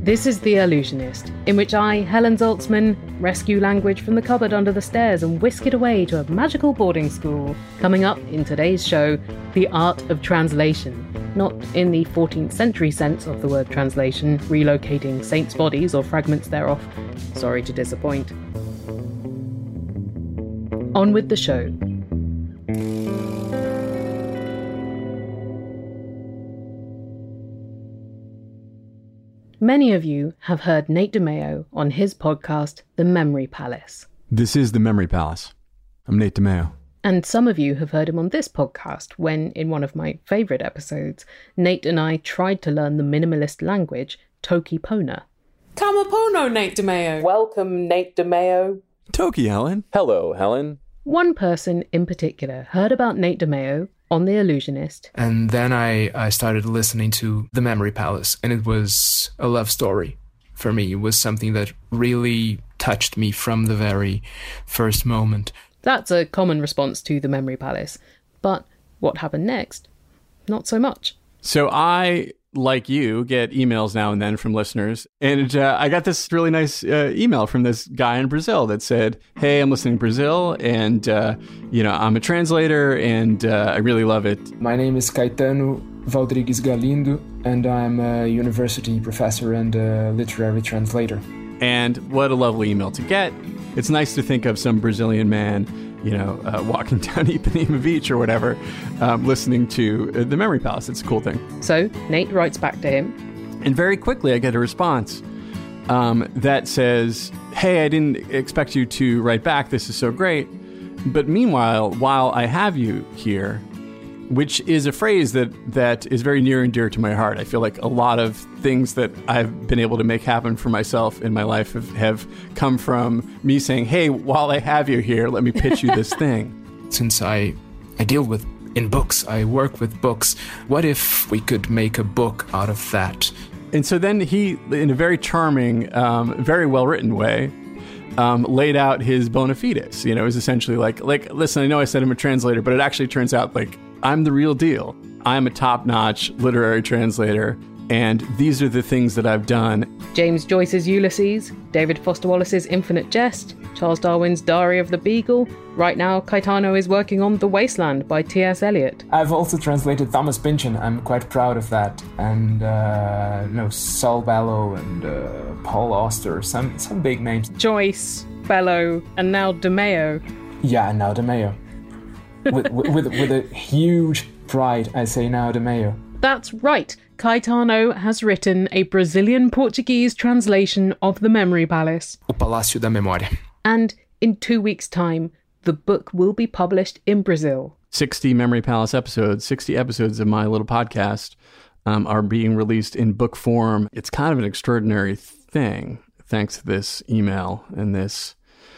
This is The Allusionist, in which I, Helen Zaltzman, rescue language from the cupboard under the stairs and whisk it away to a magical boarding school. Coming up in today's show, the art of translation. Not in the 14th century sense of the word translation, relocating saints' bodies or fragments thereof. Sorry to disappoint. On with the show. Many of you have heard Nate DeMeo on his podcast, The Memory Palace. This is The Memory Palace. I'm Nate DeMeo. And some of you have heard him on this podcast when, in one of my favourite episodes, Nate and I tried to learn the minimalist language, Toki Pona. Kamapono, Nate DeMeo. Welcome, Nate DeMeo. Toki, Helen. Hello, Helen. One person in particular heard about Nate DeMeo on The Allusionist. And then I started listening to The Memory Palace, and it was a love story for me. It was something that really touched me from the very first moment. That's a common response to The Memory Palace. But what happened next? Not so much. So I, like you, get emails now and then from listeners. And I got this really nice email from this guy in Brazil that said, hey, I'm listening to Brazil and, I'm a translator and I really love it. My name is Caetano Valdrigues Galindo, and I'm a university professor and a literary translator. And what a lovely email to get. It's nice to think of some Brazilian man, walking down Ipanema Beach or whatever, listening to The Memory Palace. It's a cool thing. So Nate writes back to him. And very quickly I get a response that says, hey, I didn't expect you to write back. This is so great. But meanwhile, while I have you here, which is a phrase that is very near and dear to my heart. I feel like a lot of things that I've been able to make happen for myself in my life have come from me saying, hey, while I have you here, let me pitch you this thing. Since I deal in books, I work with books, what if we could make a book out of that? And so then he, in a very charming, very well-written way, laid out his bona fides. It was essentially like, listen, I know I said I'm a translator, but it actually turns out like I'm the real deal. I'm a top-notch literary translator, and these are the things that I've done. James Joyce's Ulysses, David Foster Wallace's Infinite Jest, Charles Darwin's Diary of the Beagle. Right now, Caetano is working on The Wasteland by T.S. Eliot. I've also translated Thomas Pynchon. I'm quite proud of that. And, Saul Bellow and Paul Auster, some big names. Joyce, Bellow, and now DeMeo. Yeah, and now DeMeo. with a huge pride, I say now DeMeo. That's right. Caetano has written a Brazilian-Portuguese translation of The Memory Palace. O Palácio da Memória. And in 2 weeks' time, the book will be published in Brazil. 60 Memory Palace episodes, 60 episodes of my little podcast are being released in book form. It's kind of an extraordinary thing, thanks to this email and this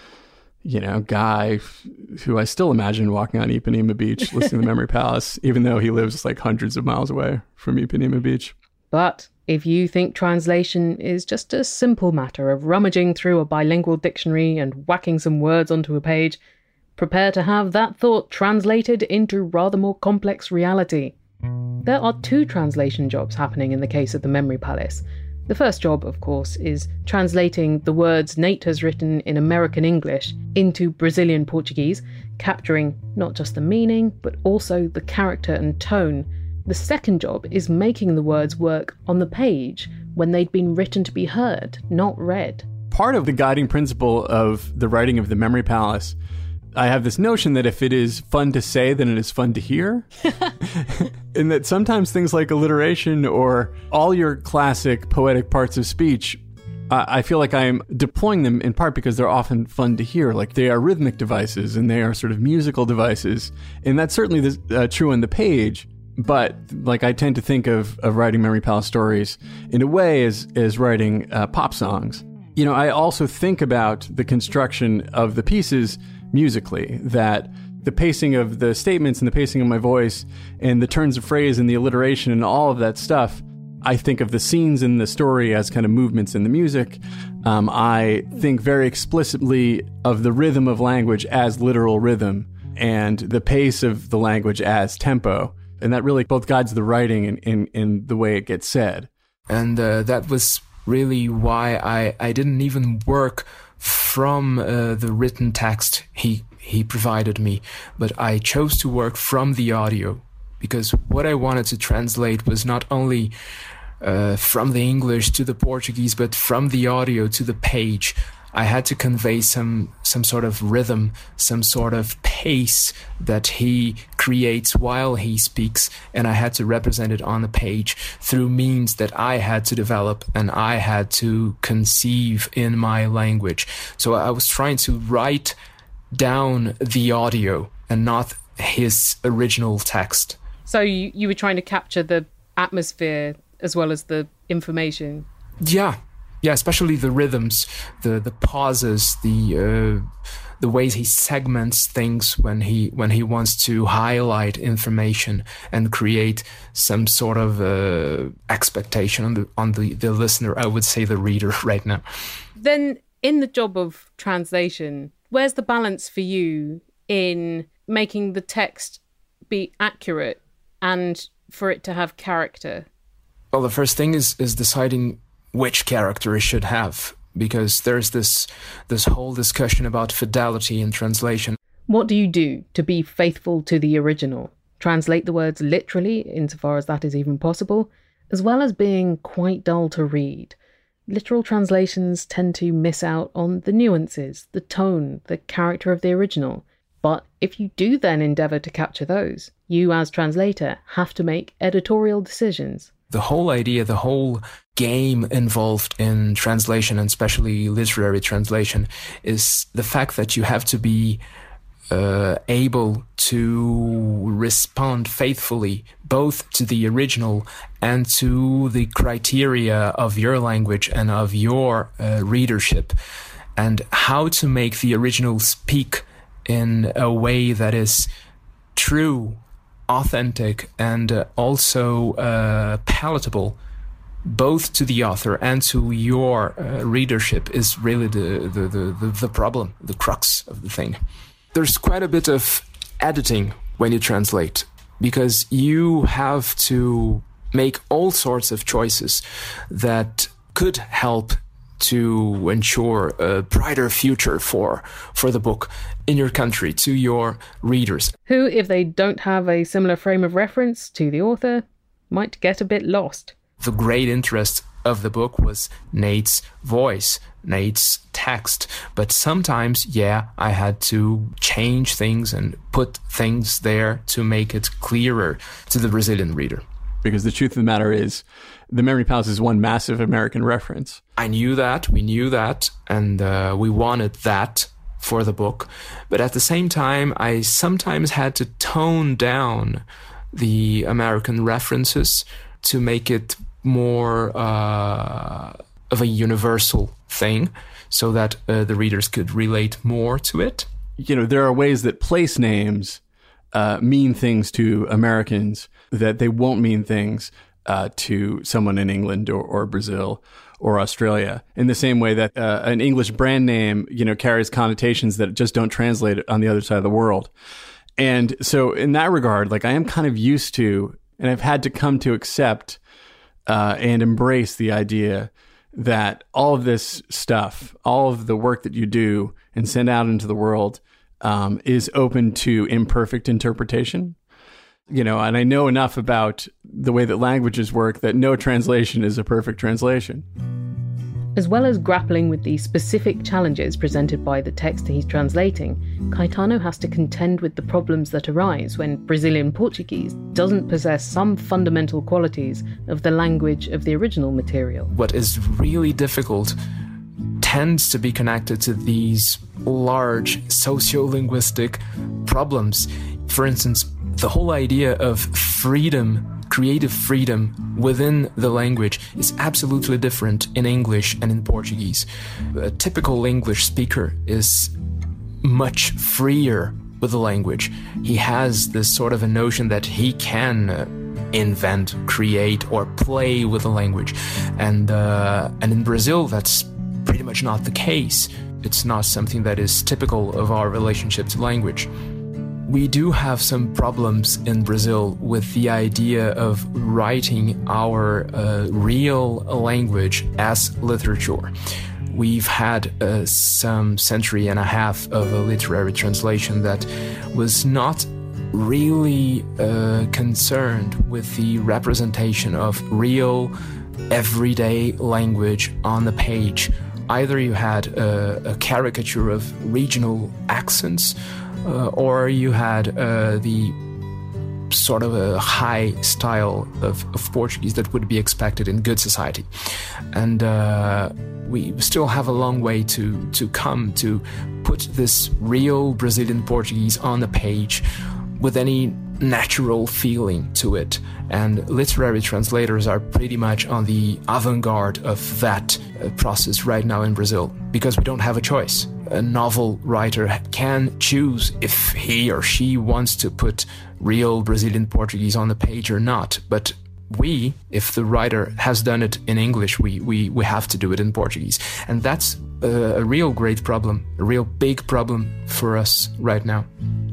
guy who I still imagine walking on Ipanema Beach listening to The Memory Palace, even though he lives like hundreds of miles away from Ipanema Beach. But if you think translation is just a simple matter of rummaging through a bilingual dictionary and whacking some words onto a page, prepare to have that thought translated into rather more complex reality. There are 2 translation jobs happening in the case of The Memory Palace. The first job, of course, is translating the words Nate has written in American English into Brazilian Portuguese, capturing not just the meaning, but also the character and tone. The second job is making the words work on the page when they'd been written to be heard, not read. Part of the guiding principle of the writing of The Memory Palace, I have this notion that if it is fun to say, then it is fun to hear. And that sometimes things like alliteration or all your classic poetic parts of speech, I feel like I'm deploying them in part because they're often fun to hear. Like they are rhythmic devices and they are sort of musical devices. And that's certainly true on the page. But like I tend to think of writing Memory Palace stories in a way as writing pop songs. I also think about the construction of the pieces musically, that the pacing of the statements and the pacing of my voice and the turns of phrase and the alliteration and all of that stuff, I think of the scenes in the story as kind of movements in the music. I think very explicitly of the rhythm of language as literal rhythm and the pace of the language as tempo. And that really both guides the writing and the way it gets said. And that was really why I didn't even work from the written text he provided me, but I chose to work from the audio, because what I wanted to translate was not only from the English to the Portuguese, but from the audio to the page. I had to convey some sort of rhythm, some sort of pace that he creates while he speaks, and I had to represent it on the page through means that I had to develop and I had to conceive in my language. So I was trying to write down the audio and not his original text. So you were trying to capture the atmosphere as well as the information? Yeah, especially the rhythms, the pauses, the ways he segments things when he wants to highlight information and create some sort of expectation on the listener. I would say the reader right now. Then, in the job of translation, where's the balance for you in making the text be accurate and for it to have character? Well, the first thing is deciding which character it should have, because there's this whole discussion about fidelity in translation. What do you do to be faithful to the original? Translate the words literally, insofar as that is even possible, as well as being quite dull to read. Literal translations tend to miss out on the nuances, the tone, the character of the original. But if you do then endeavour to capture those, you as translator have to make editorial decisions. The whole idea, the whole game involved in translation, and especially literary translation, is the fact that you have to be able to respond faithfully both to the original and to the criteria of your language and of your readership, and how to make the original speak in a way that is true, authentic, and also palatable both to the author and to your readership is really the problem, the crux of the thing. There's quite a bit of editing when you translate, because you have to make all sorts of choices that could help to ensure a brighter future for the book in your country, to your readers. Who, if they don't have a similar frame of reference to the author, might get a bit lost. The great interest of the book was Nate's voice, Nate's text. But sometimes, I had to change things and put things there to make it clearer to the Brazilian reader. Because the truth of the matter is, The Memory Palace is one massive American reference. I knew that, we knew that, and we wanted that for the book. But at the same time, I sometimes had to tone down the American references to make it more of a universal thing, so that the readers could relate more to it. You know, there are ways that place names mean things to Americans that they won't mean things to someone in England or Brazil or Australia, in the same way that an English brand name, carries connotations that just don't translate on the other side of the world. And so in that regard, I am kind of used to, and I've had to come to accept and embrace the idea that all of this stuff, all of the work that you do and send out into the world is open to imperfect interpretation. And I know enough about the way that languages work that no translation is a perfect translation. As well as grappling with the specific challenges presented by the text he's translating, Caetano has to contend with the problems that arise when Brazilian Portuguese doesn't possess some fundamental qualities of the language of the original material. What is really difficult tends to be connected to these large sociolinguistic problems. For instance, the whole idea of freedom, creative freedom within the language is absolutely different in English and in Portuguese. A typical English speaker is much freer with the language. He has this sort of a notion that he can invent, create, or play with the language. And in Brazil, that's pretty much not the case. It's not something that is typical of our relationship to language. we do have some problems in Brazil with the idea of writing our real language as literature. We've had some century and a half of a literary translation that was not really concerned with the representation of real everyday language on the page. Either you had a caricature of regional accents, or you had the sort of a high style of Portuguese that would be expected in good society. And we still have a long way to come to put this real Brazilian Portuguese on the page with any natural feeling to it. And literary translators are pretty much on the avant-garde of that process right now in Brazil, because we don't have a choice. A novel writer can choose if he or she wants to put real Brazilian Portuguese on the page or not. But we, if the writer has done it in English, we have to do it in Portuguese. And that's a real great problem, a real big problem for us right now.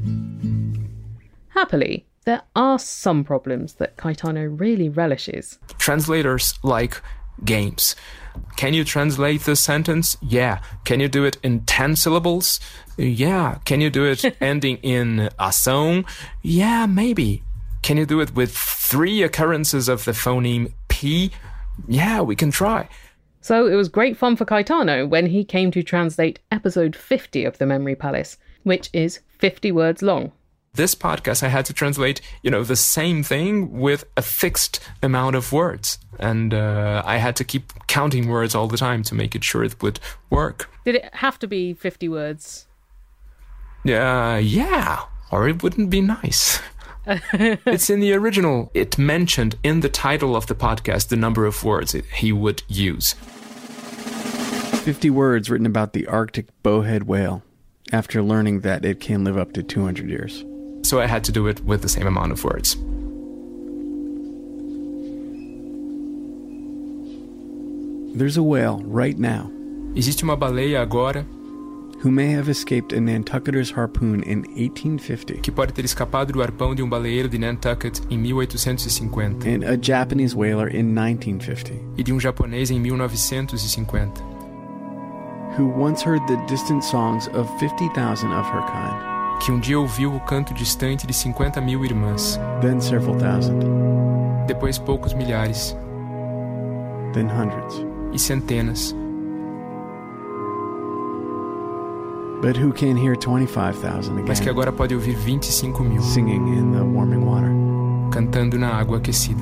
Happily, there are some problems that Caetano really relishes. Translators like games. Can you translate this sentence? Yeah. Can you do it in 10 syllables? Yeah. Can you do it ending in ação? Yeah, maybe. Can you do it with 3 occurrences of the phoneme P? Yeah, we can try. So it was great fun for Caetano when he came to translate episode 50 of The Memory Palace, which is 50 words long. This podcast, I had to translate, the same thing with a fixed amount of words. And I had to keep counting words all the time to make it sure it would work. Did it have to be 50 words? Yeah, or it wouldn't be nice. It's in the original. It mentioned in the title of the podcast the number of words he would use. 50 words written about the Arctic bowhead whale, after learning that it can live up to 200 years. So I had to do it with the same amount of words. There's a whale right now. Existe uma baleia agora who may have escaped a Nantucketer's harpoon in 1850. Que pode ter escapado do arpão de baleeiro de Nantucket em 1850. And a Japanese whaler in 1950. E de japonês em 1950. Who once heard the distant songs of 50,000 of her kind. Que dia ouviu o canto distante de 50.000 irmãs. Then several thousand. Depois poucos milhares. Then hundreds. E centenas. But who can hear 25,000 again? Mas que agora pode ouvir 25.000. Singing in the warming water. Cantando na água aquecida.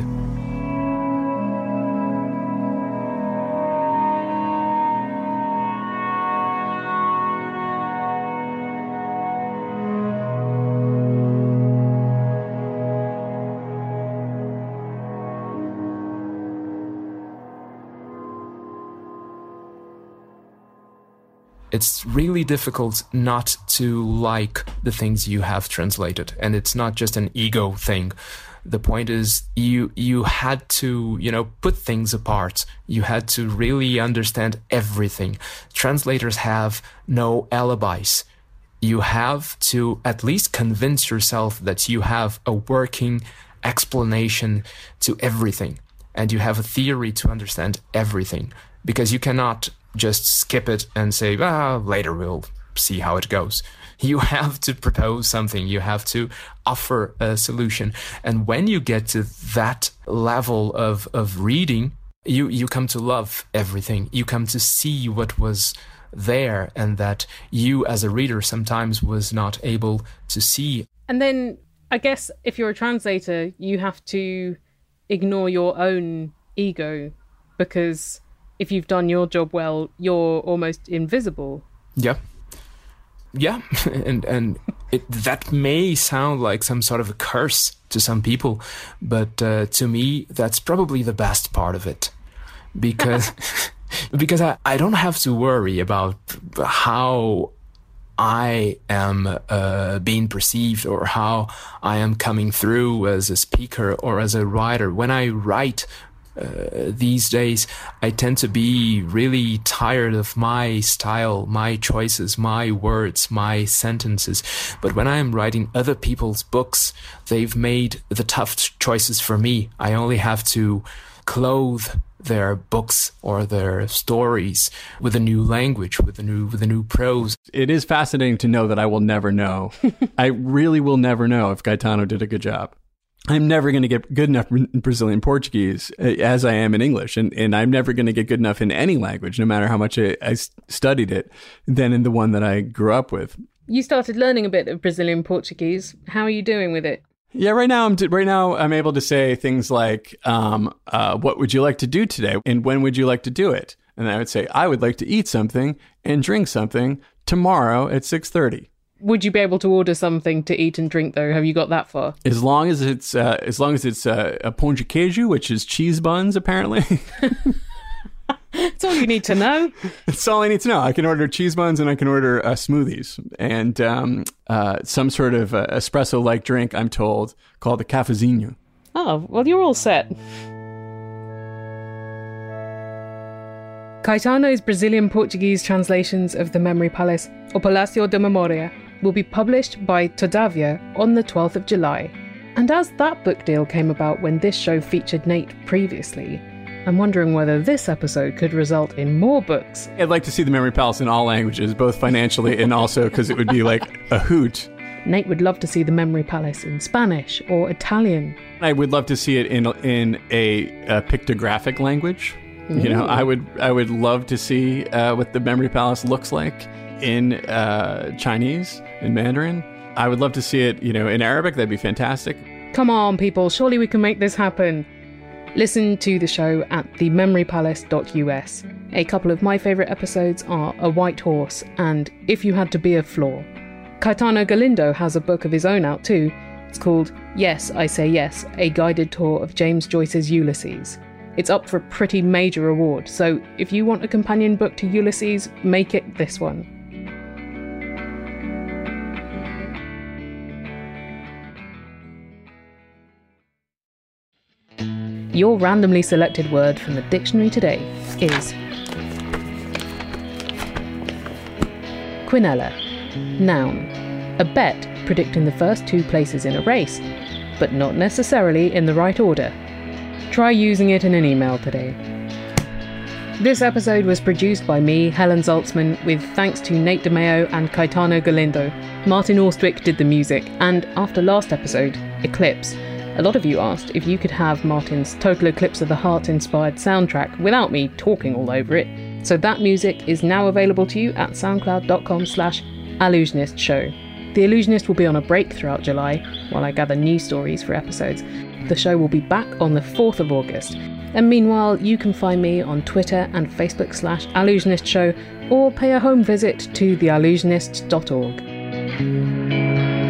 It's really difficult not to like the things you have translated. And it's not just an ego thing. The point is you had to, put things apart. You had to really understand everything. Translators have no alibis. You have to at least convince yourself that you have a working explanation to everything. And you have a theory to understand everything. Because you cannot just skip it and say, later we'll see how it goes. You have to propose something. You have to offer a solution. And when you get to that level of reading, you come to love everything. You come to see what was there and that you as a reader sometimes was not able to see. And then I guess if you're a translator, you have to ignore your own ego, because if you've done your job well, you're almost invisible. Yeah. And that may sound like some sort of a curse to some people, but to me, that's probably the best part of it. Because I don't have to worry about how I am being perceived or how I am coming through as a speaker or as a writer. When I write these days, I tend to be really tired of my style, my choices, my words, my sentences. But when I'm writing other people's books, they've made the tough choices for me. I only have to clothe their books or their stories with a new language, with a new prose. It is fascinating to know that I will never know. I really will never know if Caetano did a good job. I'm never going to get good enough in Brazilian Portuguese as I am in English. And I'm never going to get good enough in any language, no matter how much I studied it, than in the one that I grew up with. You started learning a bit of Brazilian Portuguese. How are you doing with it? Yeah, right now I'm able to say things like, what would you like to do today? And when would you like to do it? And I would say, I would like to eat something and drink something tomorrow at 6:30. Would you be able to order something to eat and drink, though? Have you got that far? As long as it's a pão de queijo, which is cheese buns, apparently. That's all you need to know. That's all I need to know. I can order cheese buns and I can order smoothies and some sort of espresso-like drink, I'm told, called a cafezinho. Oh, well, you're all set. Caetano's Brazilian Portuguese translations of The Memory Palace, or Palácio da Memória, will be published by Todavia on the 12th of July. And as that book deal came about when this show featured Nate previously, I'm wondering whether this episode could result in more books. I'd like to see The Memory Palace in all languages, both financially and also because it would be like a hoot. Nate would love to see The Memory Palace in Spanish or Italian. I would love to see it in a pictographic language. Ooh. You know, I would love to see what The Memory Palace looks like in Chinese, in Mandarin. I would love to see it, in Arabic. That'd be fantastic. Come on, people. Surely we can make this happen. Listen to the show at thememorypalace.us. A couple of my favourite episodes are A White Horse and If You Had to Be a Floor. Caetano Galindo has a book of his own out too. It's called Yes, I Say Yes, A Guided Tour of James Joyce's Ulysses. It's up for a pretty major award, so if you want a companion book to Ulysses, make it this one. Your randomly selected word from the dictionary today is quinella, noun, a bet predicting the first two places in a race, but not necessarily in the right order. Try using it in an email today. This episode was produced by me, Helen Zaltzman, with thanks to Nate DeMeo and Caetano Galindo. Martin Austwick did the music, and after last episode, Eclipse, a lot of you asked if you could have Martin's Total Eclipse of the Heart inspired soundtrack without me talking all over it. So that music is now available to you at soundcloud.com/Allusionistshow. The Allusionist will be on a break throughout July while I gather new stories for episodes. The show will be back on the 4th of August. And meanwhile, you can find me on Twitter and Facebook /Allusionistshow or pay a home visit to theallusionists.org.